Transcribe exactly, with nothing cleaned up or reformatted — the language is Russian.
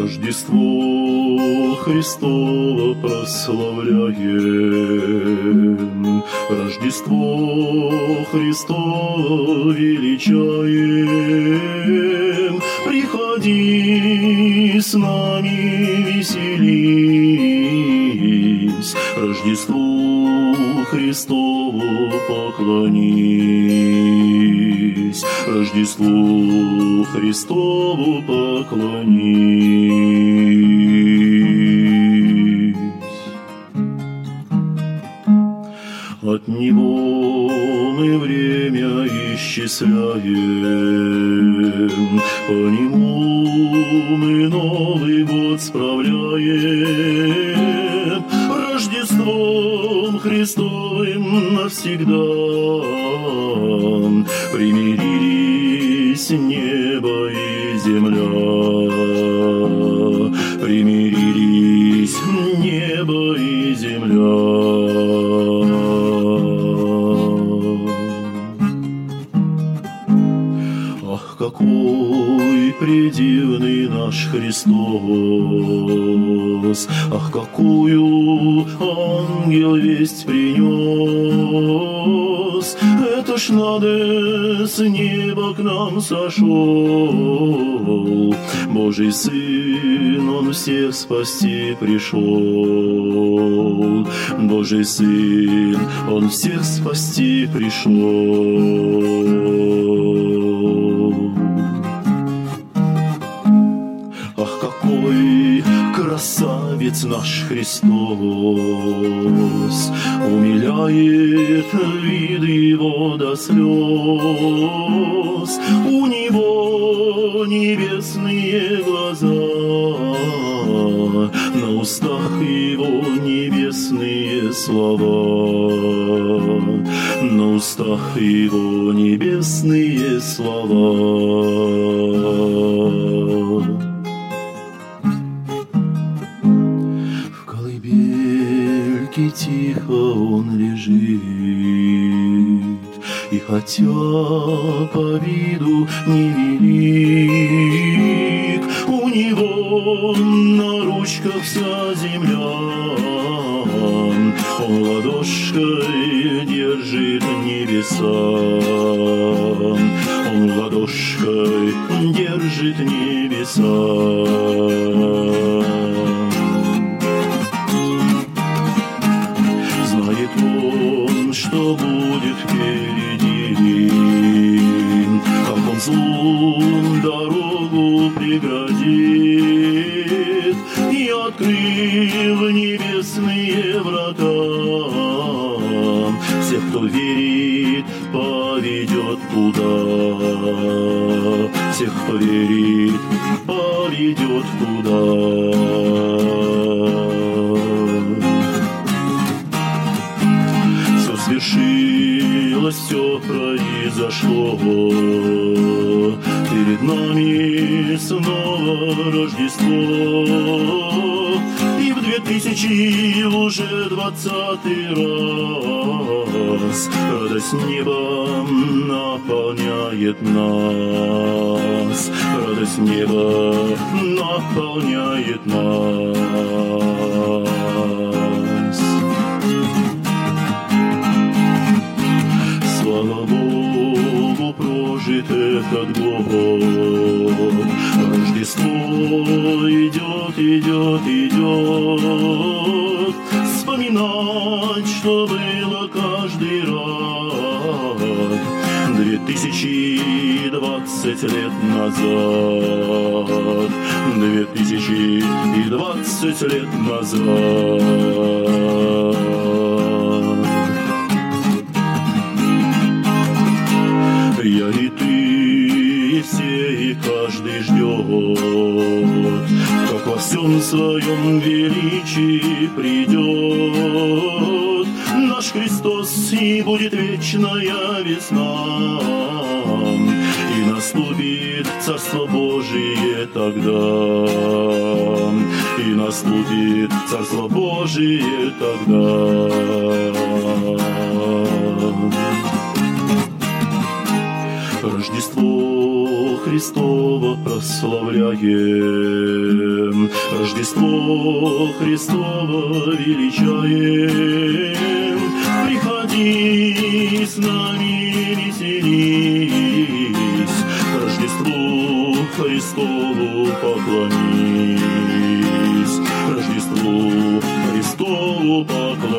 Рождество Христово прославляем, Рождество Христово величаем. Приходи с нами, веселись, Рождеству Христову поклонись, Рождеству Христову поклонись. От Него мы время исчисляем, по Нему мы Новый год справляем. Рождеством Христовым навсегда примирились небо и земля, примирились небо и земля. Ах, какой предивный наш Христос! Ах, какую ангел весть принес! Это ж надо, с неба к нам сошел, Божий Сын, Он всех спасти пришел, Божий Сын, Он всех спасти пришел. Ах, какой красавец наш Христос! Умиляет вид Его до слез. У Него небесные глаза, на устах Его небесные слова, на устах Его небесные слова. Тихо он лежит, и хотя по виду невелик, у него на ручках вся земля, он ладошкой держит небеса, он ладошкой держит небеса. Что будет впереди, как Он злу дорогу преградит, и, открыв небесные врата, всех, кто верит, поведет туда, всех, кто верит, поведет туда. Свершилось, все произошло, перед нами снова Рождество, и в две тысячи уже двадцатый раз радость неба наполняет нас, радость неба наполняет нас. Слава Богу, прожит этот год, Рождество идет, идет, идет, вспоминать, что было каждый раз две тысячи двадцать лет назад, две тысячи двадцать лет назад. Я и ты, и все, и каждый ждет, как во всем своем величии придет наш Христос, и будет вечная весна, и наступит Царство Божие тогда, и наступит Царство Божие тогда. Рождество Христово прославляем, Рождество Христово величаем. Приходи с нами веселись, Рождеству Христову поклонись, Рождеству Христову поклонись.